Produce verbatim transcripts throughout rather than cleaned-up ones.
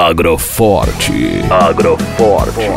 Agroforte. Agroforte.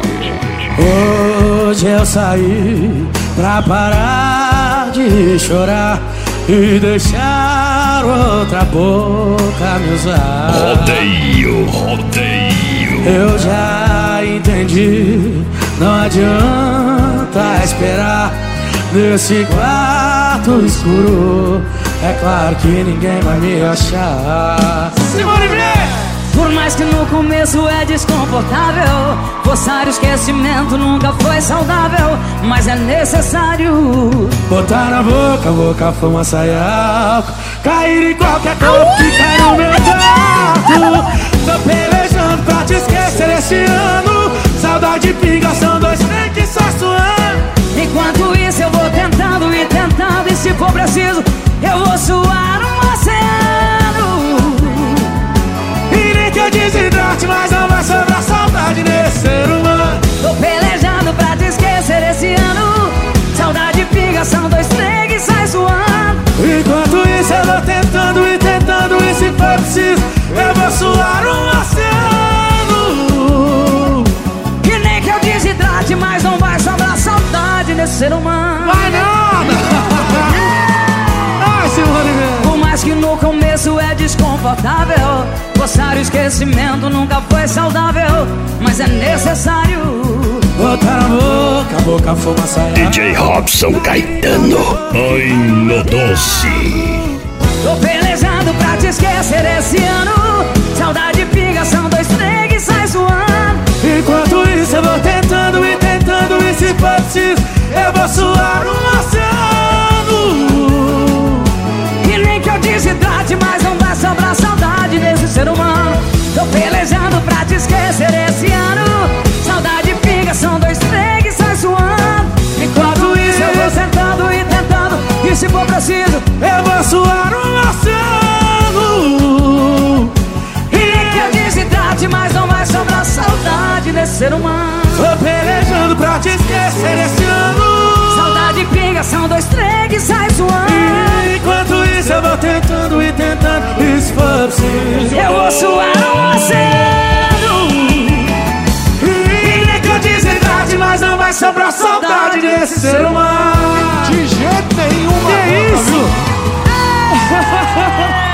Hoje eu saí pra parar de chorar e deixar outra boca me usar. Rodeio, rodeio. Eu já entendi, não adianta esperar nesse quarto escuro. É claro que ninguém vai me achar. Simone Vieira! Por mais que no começo é desconfortável, forçar o esquecimento nunca foi saudável, mas é necessário botar na boca, boca, fumaça e álcool, cair em qualquer corpo que cai no meu quarto. Tô pelejando pra te esquecer esse ano. Saudade pinga, são dois trem que só suando. Enquanto isso eu vou tentando e tentando, e se for preciso eu vou suar um oceano. E nem que eu desidrate, mas não vai sobrar saudade nesse ser humano. Tô pelejando pra te esquecer esse ano. Saudade pinga, são dois trem que sai suando. Enquanto isso eu vou tentando e tentando, e se for preciso eu vou suar um oceano. E nem que eu desidrate, mas não vai sobrar saudade nesse ser humano. Vai nada! Ai, Simone Vieira! Por mais que no começo é desconfortável, forçar o esquecimento nunca foi saudável, mas é necessário botar na boca, boca, fumaça e D J Robson Caetano. Ai, no doce. tô pelejando pra te esquecer esse ano. Saudade pinga, são dois trem que sai suando. Enquanto isso eu vou tentando e tentando, e se for preciso eu vou suar um oceano. E nem que eu desidrate, mas não vai sobrar saudade nesse ser humano. Tô pelejando pra te esquecer esse ano. Saudade pinga, são dois trem que sai suando. Enquanto isso eu vou tentando e tentando, e se for preciso eu vou suar um oceano. e nem que eu desidrate, mas não vai sobrar saudade nesse ser humano. Tô pelejando pra te esquecer esse ano. Saudade pinga, são dois trem que sai suando. E enquanto isso eu vou tentando e tentando, e se for preciso eu vou suar um oceano. E nem que eu desidrate, mas não vai sobrar saudade desse ser humano. De jeito nenhum, Que isso?